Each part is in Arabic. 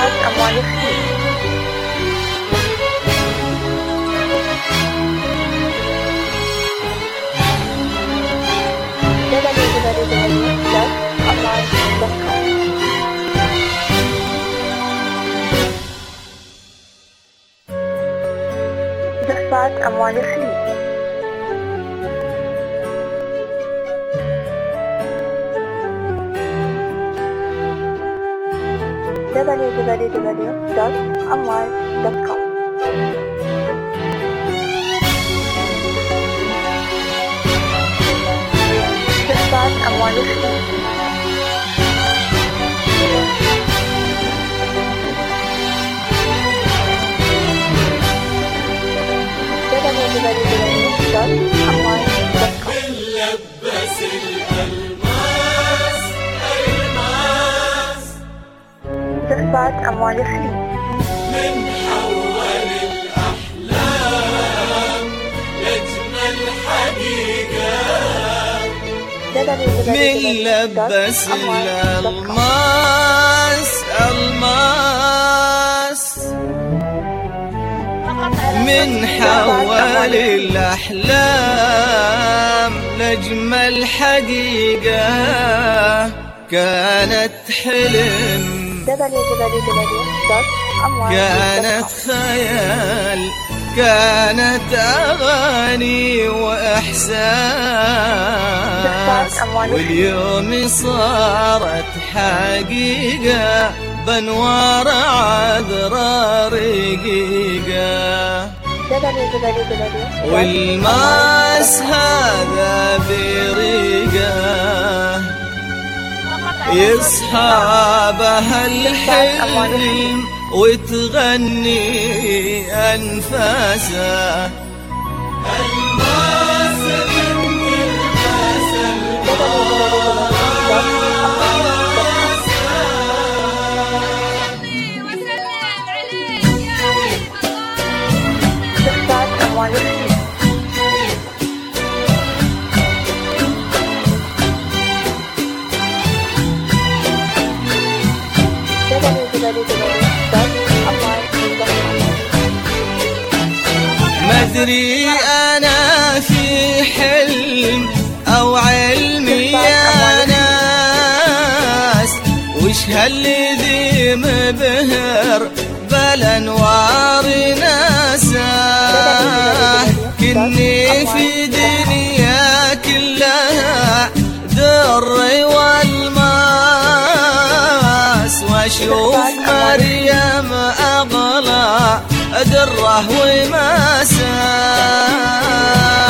زفات أموال الخليج. زفات أموال الخليج. www.amwal.com. زفات أموال الخليج. www.amwal.com. لبس الألماس ألماس زفات أموال الخليج. من حول الأحلام يجمل حقيقة من لبس الألماس ألماس من حول الأحلام لأجمل حقيقة كانت حلم كانت خيال كانت أغاني وإحساس واليوم صارت حقيقة بأنوار عذرا رقيقة والماس هذا بريقة يصحابها الحلم وتغني أنفاسه الماس بنت الماس زفات أموال الخليج. مدري أنا في حلم أو علمي يا ناس وش هالذي مبهر بالأنوار ناسه كني في دنيا كلها در والماس واشوف مريم أغلى دره وماساه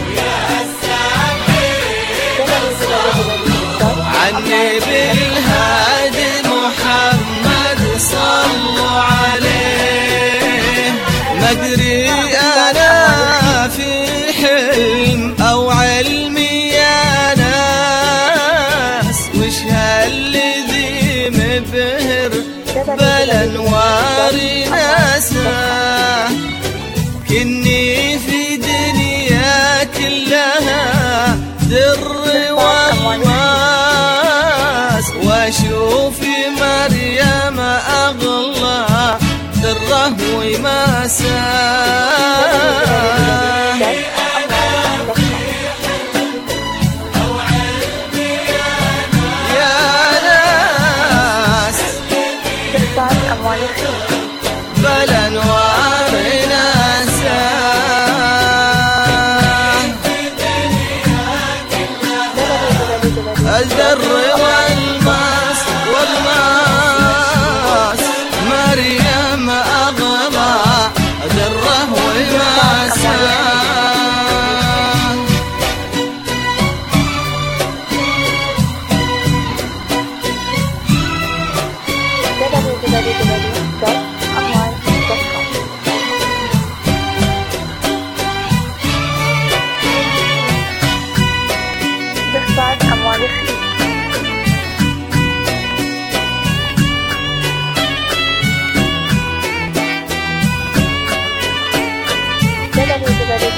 عني بالهادي محمد صلوا عليه مدري أنا في حلم أو علمي يا ناس وش هالذي مبهر بالأنوار ناسه كني في دنيا كلها در والماس واشوف مريم أغلى دره وماساه أموال الخليج. بالأنوار ناساه الدر والماس والماس مريم أغلى دره وماساه زفات أموال الخليج. www.amwal.com.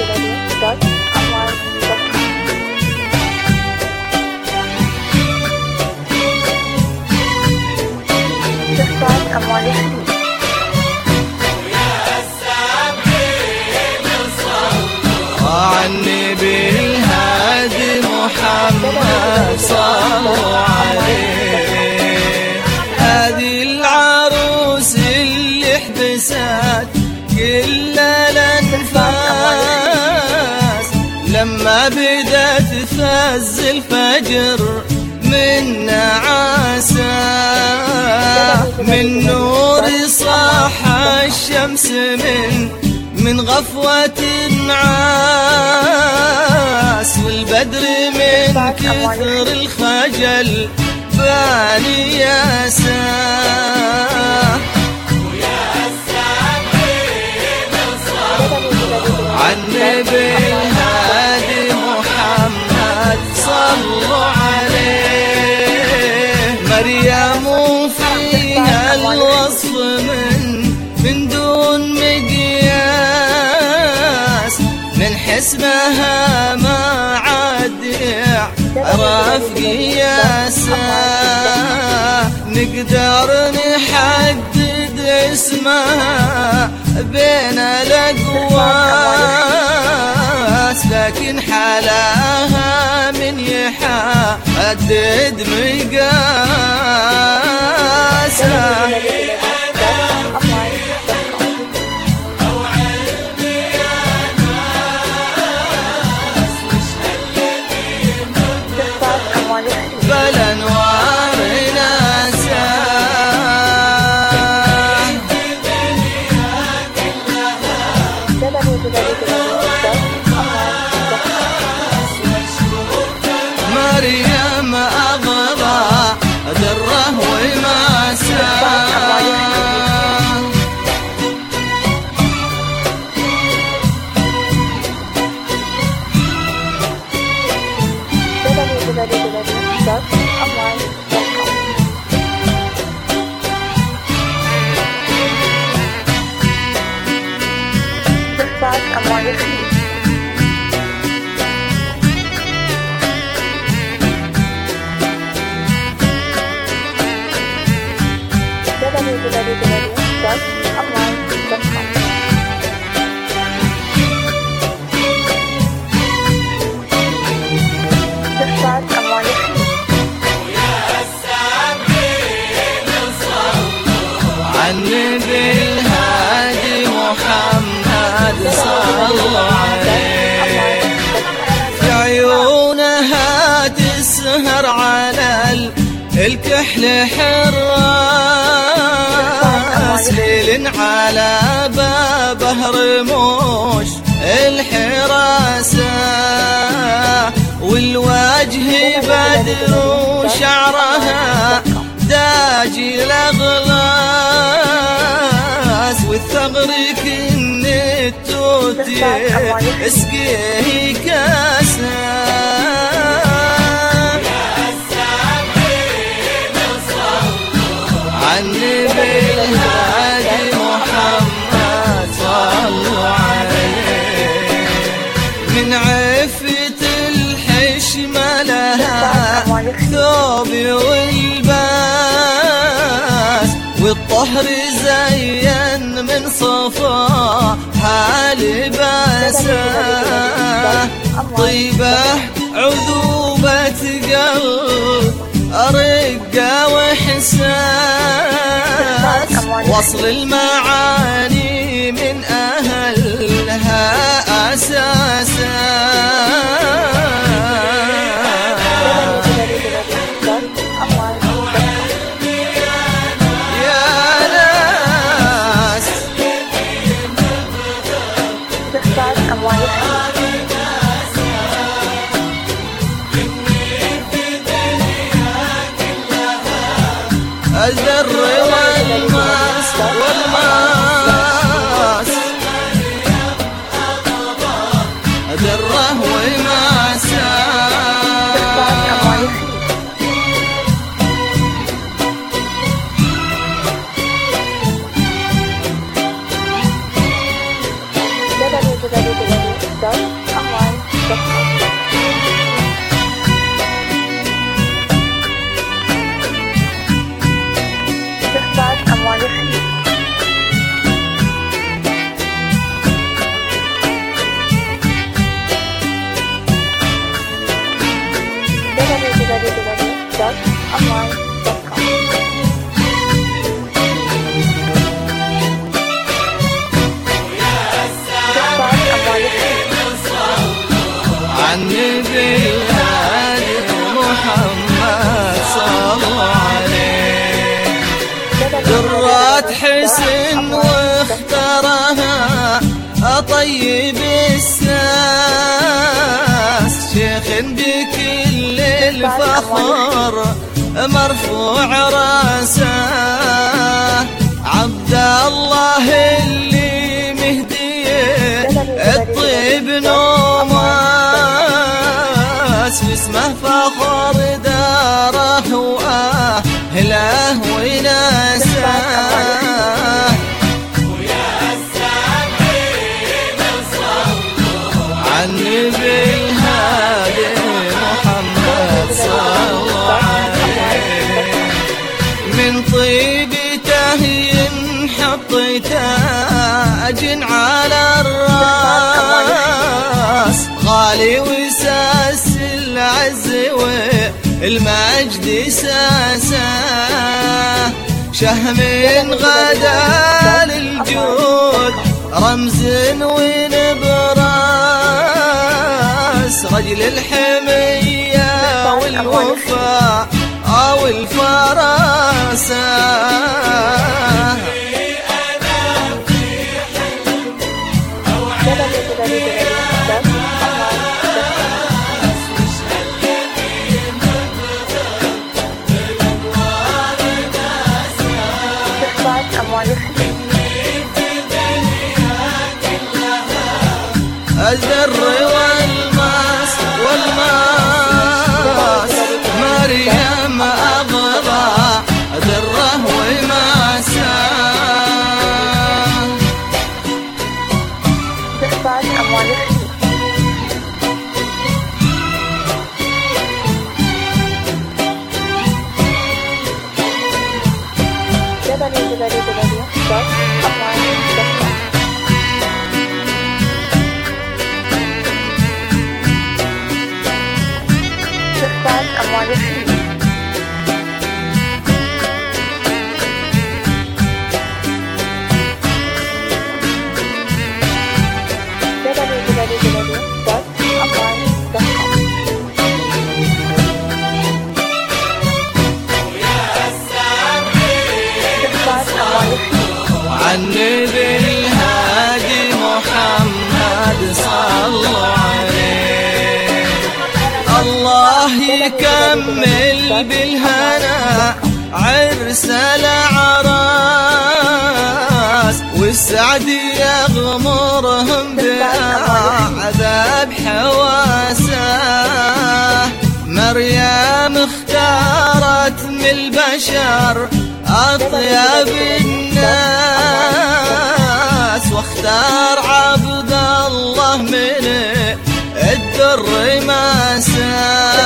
عالنبي الهادي محمد صلوا عليه. هذه العروس اللي حبست كل الأنفاس لما بدأت تفز الفجر من نعاسه، من نور صاح الشمس من غفوة النعاس، والبدر من كثر الخجل باني ياساه. عالنبي الهادي محمد صلوا عليه. مريم فيها الوصف من دون مقياس، من حسبها ما عاد يعرف قياسه. نقدر نحدد اسمها بين الأقواس، لكن حلاها من يحدد مقاسها. بالأنوار ناساه. مريم أغلى دره وماساه. عالنبي الهادي محمد صلوا عليه. في عيونها تسهر على الكحل حراس، ليل على بابه رموش الحراسة، والوجه بدر وشعرها داجي الأغلاس، والثغر كن التوت اسقيه كاسه. عالنبي الهادي محمد صلوا عليه. من عفة الحشمة لها ثوب والباس، والطهر زين من صفاها لباسه. طيبة عذوبة قلب رقة وحساس، وصل المعاني من أهلها أساسا. يا ناس الذر والماس دره وماساه. طيب الساس، شيخ بكل الفخر مرفوع راسه، عبد الله اللي مهديه الطيب نوماس، باسمه فخر داره واهله وناسه. النبي الهادي محمد صلى الله عليه، من طيبته ينحط تاج على الراس، غالي وساس العز والمجد ساسه، شهم غدا للجود رمز ونبراس، رجل الحمية والوفاء والفراسة. الدر والماس مريم أبضع دره وماسه. استخراج أموال الخير. استخراج أموال الخير. النبي الهادي محمد صلى الله عليه، الله يكمل بالهنا عرس الأعراس، والسعد يغمرهم بعذاب حواسه. مريم اختارت من البشر أطيب الناس، واختار عبد الله من الدر ماسه.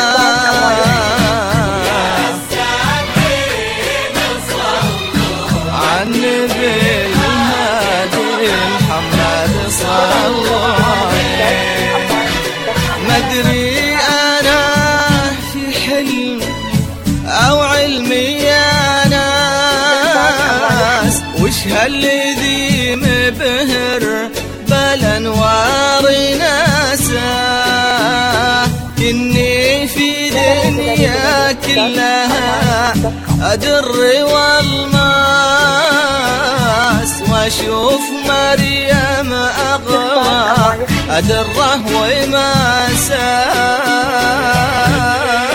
عن النبي الهادي محمد صلى الله عليه، مدري أنا في حلم أو علمي يا ناس، وش هالذي مبهر بالانوار ناسه، إني في دنيا كلها أدر والماس، واشوف مريم أغوى أدره وماسه.